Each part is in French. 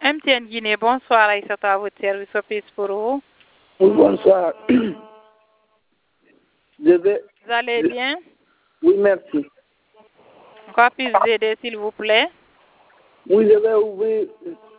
MTN Guinée, bonsoir Aïssata, à votre service au pays pour vous. Oui, bonsoir. Vous allez bien? Oui, merci. Quoi puis-je vous aider, s'il vous plaît? Oui, je vais ouvrir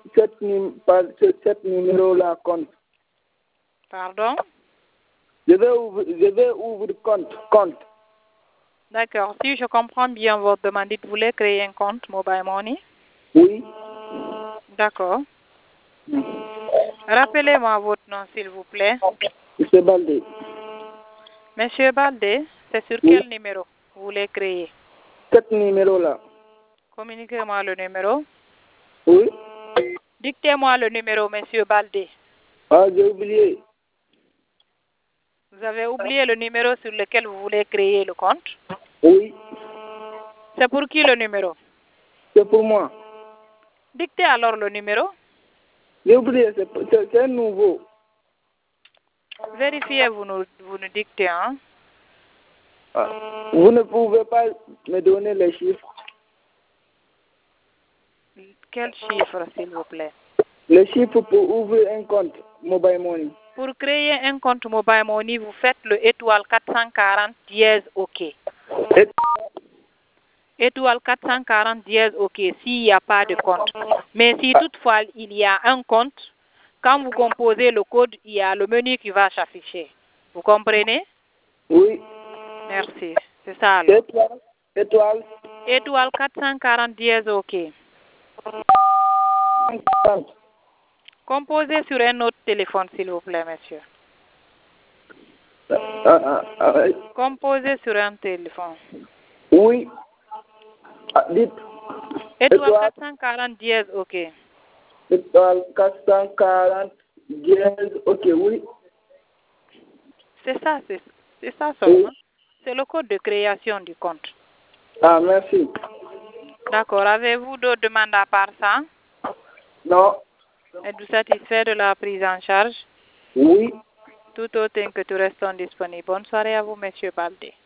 cet numéro-là compte. Pardon? Je vais ouvrir compte. D'accord. Si je comprends bien votre demande, vous voulez créer un compte Mobile Money? Oui. D'accord. Rappelez-moi votre nom, s'il vous plaît. Monsieur Baldé. Monsieur Baldé, c'est sur Oui. quel numéro vous voulez créer? Cet numéro-là. Communiquez-moi le numéro. Oui. Dictez-moi le numéro, Monsieur Baldé. Ah, j'ai oublié. Vous avez oublié le numéro sur lequel vous voulez créer le compte? Oui. C'est pour qui le numéro? C'est pour moi. Dictez alors le numéro. J'ai oublié, c'est nouveau. Vérifiez, vous nous dictez, hein? Ah. Vous ne pouvez pas me donner les chiffres. Quel chiffre, s'il vous plaît? Les chiffres pour ouvrir un compte Mobile Money. Pour créer un compte Mobile Money, vous faites le étoile 440 dièse OK. Étoile 440 dièse OK s'il n'y a pas de compte. Mais si toutefois il y a un compte, quand vous composez le code, il y a le menu qui va s'afficher. Vous comprenez? Oui. Merci. C'est ça alors. Étoile. Étoile 440 dièse OK. Composez sur un autre téléphone, s'il vous plaît, monsieur. Composez sur un téléphone. Oui. Dites. Étoile 440 dièse OK. Étoile 440 dièse OK, oui. C'est ça seulement. C'est le code de création du compte. Ah, merci. D'accord. Avez-vous d'autres demandes à part ça? Non. Êtes-vous satisfait de la prise en charge? Oui. Tout autre que tout restons disponible. Bonne soirée à vous, monsieur Baldé.